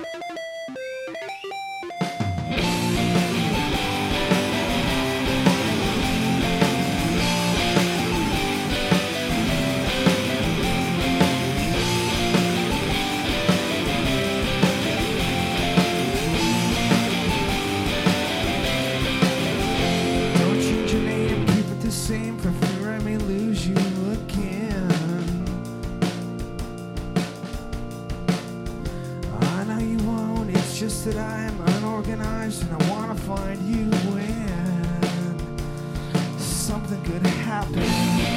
That I'm unorganized and I want to find you when something good happens.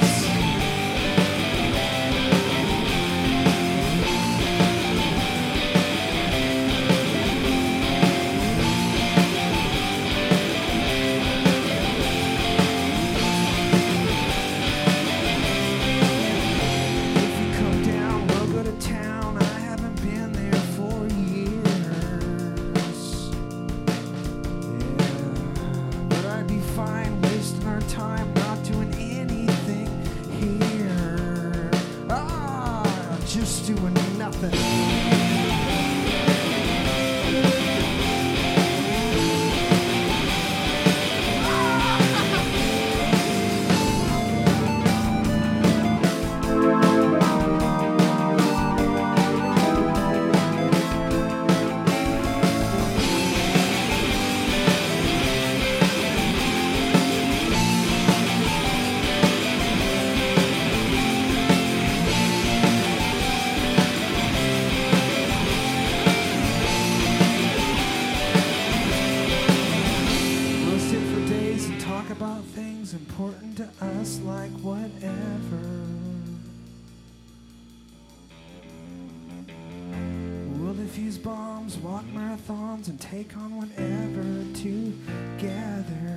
If you come down, we'll go to town. I haven't been there for years. Fine, wasting our time, not doing anything here. Just doing nothing. About things important to us, like whatever. We'll defuse bombs, walk marathons, and take on whatever together.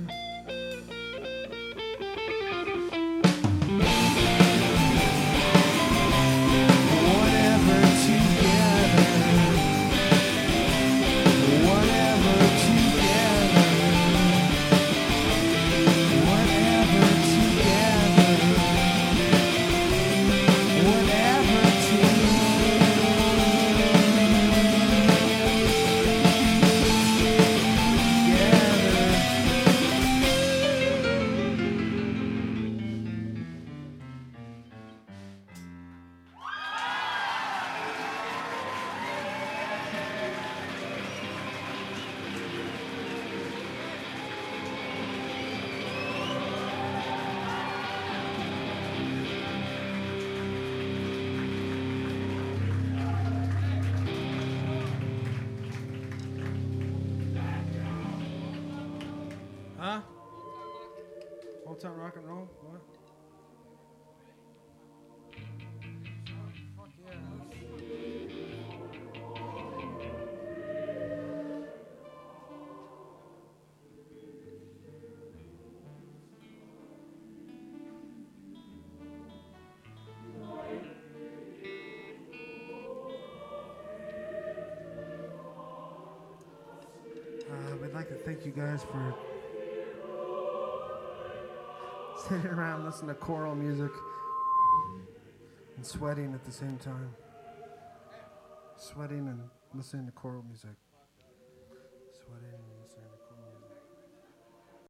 Huh? Old Town Rock and Roll? What? Fuck yeah. We'd like to thank you guys for sitting around listening to choral music and sweating at the same time. Sweating and listening to choral music.